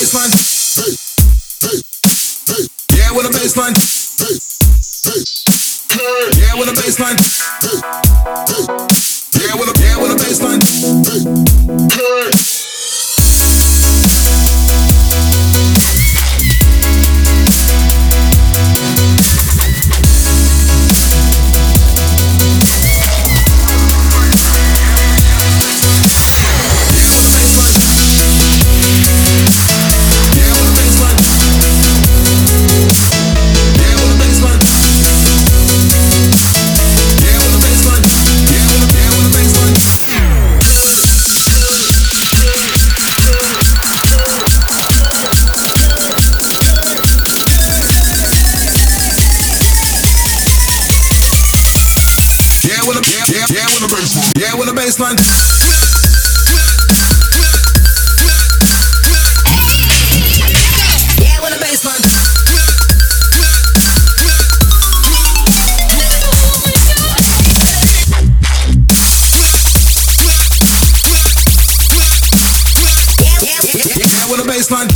baseline. Yeah, with a baseline. Yeah, with a baseline. Yeah, with a baseline. Yeah, with a baseline. Yeah, with a baseline. Yeah, with a baseline.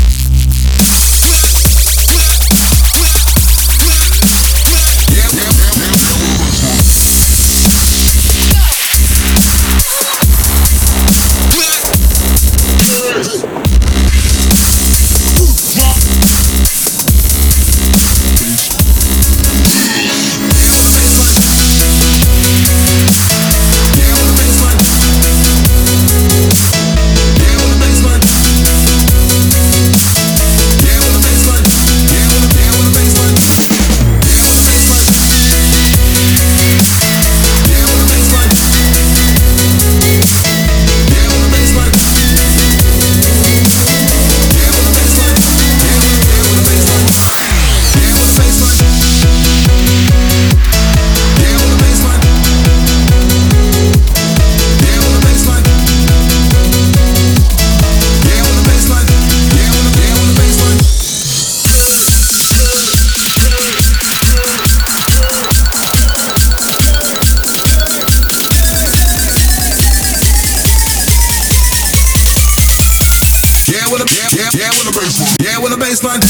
Yeah, with a baseline.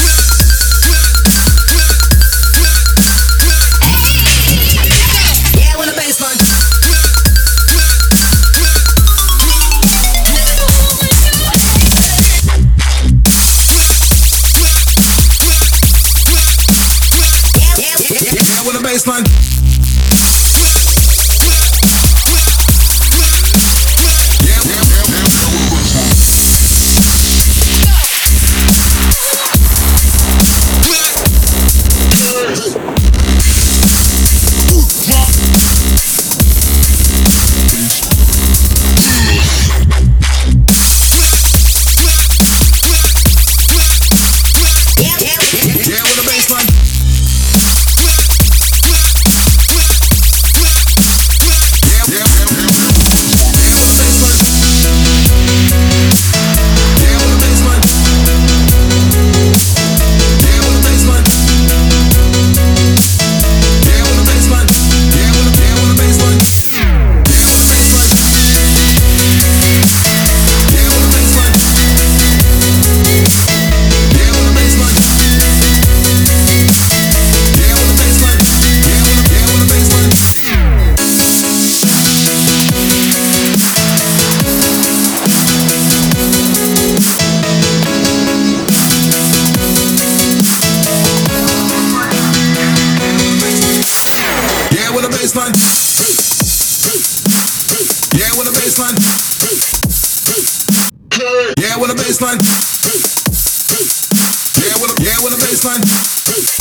Yeah, with a baseline. Yeah, with a baseline. Baseline. Yeah, with a baseline. Yeah, with a baseline. Yeah, with a baseline.